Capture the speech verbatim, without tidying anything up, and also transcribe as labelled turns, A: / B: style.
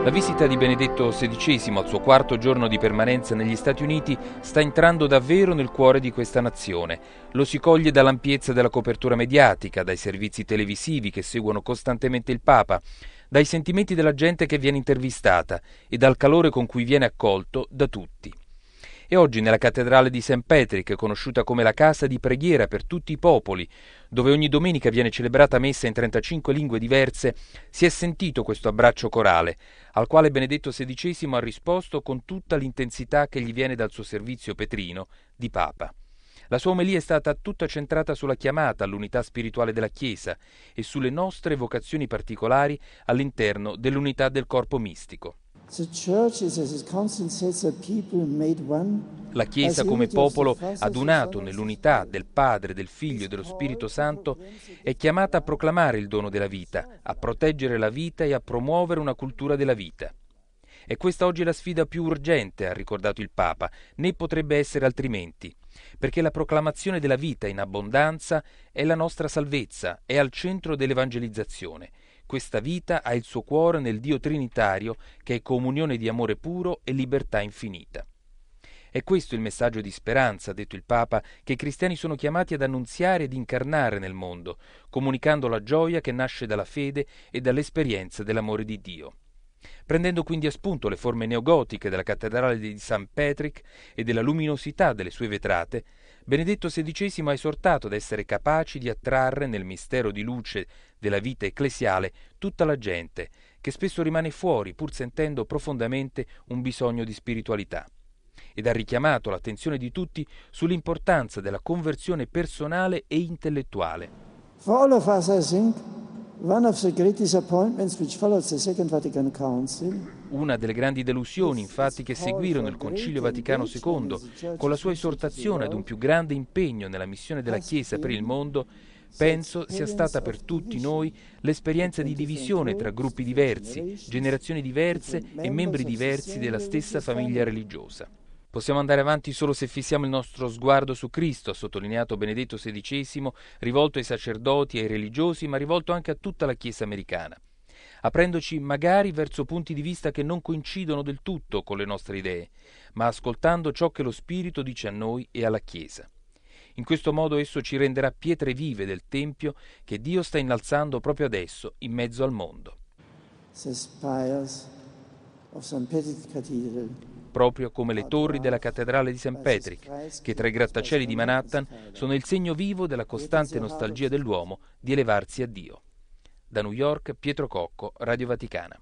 A: La visita di Benedetto sedicesimo al suo quarto giorno di permanenza negli Stati Uniti sta entrando davvero nel cuore di questa nazione. Lo si coglie dall'ampiezza della copertura mediatica, dai servizi televisivi che seguono costantemente il Papa, dai sentimenti della gente che viene intervistata e dal calore con cui viene accolto da tutti. E oggi nella cattedrale di Saint Patrick, conosciuta come la casa di preghiera per tutti i popoli, dove ogni domenica viene celebrata messa in trentacinque lingue diverse, si è sentito questo abbraccio corale, al quale Benedetto sedicesimo ha risposto con tutta l'intensità che gli viene dal suo servizio petrino di Papa. La sua omelia è stata tutta centrata sulla chiamata all'unità spirituale della Chiesa e sulle nostre vocazioni particolari all'interno dell'unità del corpo mistico. La Chiesa come popolo adunato nell'unità del Padre, del Figlio e dello Spirito Santo è chiamata a proclamare il dono della vita, a proteggere la vita e a promuovere una cultura della vita. E questa oggi è la sfida più urgente, ha ricordato il Papa, né potrebbe essere altrimenti, perché la proclamazione della vita in abbondanza è la nostra salvezza, è al centro dell'evangelizzazione. Questa vita ha il suo cuore nel Dio Trinitario, che è comunione di amore puro e libertà infinita. È questo il messaggio di speranza, ha detto il Papa, che i cristiani sono chiamati ad annunziare ed incarnare nel mondo, comunicando la gioia che nasce dalla fede e dall'esperienza dell'amore di Dio. Prendendo quindi a spunto le forme neogotiche della cattedrale di Saint Patrick e della luminosità delle sue vetrate, Benedetto sedicesimo ha esortato ad essere capaci di attrarre nel mistero di luce della vita ecclesiale tutta la gente, che spesso rimane fuori pur sentendo profondamente un bisogno di spiritualità. Ed ha richiamato l'attenzione di tutti sull'importanza della conversione personale e intellettuale.
B: For all of us, I think, one of the great disappointments which followed the Second Vatican Council.
A: Una delle grandi delusioni, infatti, che seguirono il Concilio Vaticano secondo, con la sua esortazione ad un più grande impegno nella missione della Chiesa per il mondo, penso sia stata per tutti noi l'esperienza di divisione tra gruppi diversi, generazioni diverse e membri diversi della stessa famiglia religiosa. Possiamo andare avanti solo se fissiamo il nostro sguardo su Cristo, ha sottolineato Benedetto sedicesimo, rivolto ai sacerdoti e ai religiosi, ma rivolto anche a tutta la Chiesa americana, aprendoci magari verso punti di vista che non coincidono del tutto con le nostre idee, ma ascoltando ciò che lo Spirito dice a noi e alla Chiesa. In questo modo esso ci renderà pietre vive del Tempio che Dio sta innalzando proprio adesso in mezzo al mondo. Proprio come le torri della cattedrale di Saint Patrick, che tra i grattacieli di Manhattan sono il segno vivo della costante nostalgia dell'uomo di elevarsi a Dio. Da New York, Pietro Cocco, Radio Vaticana.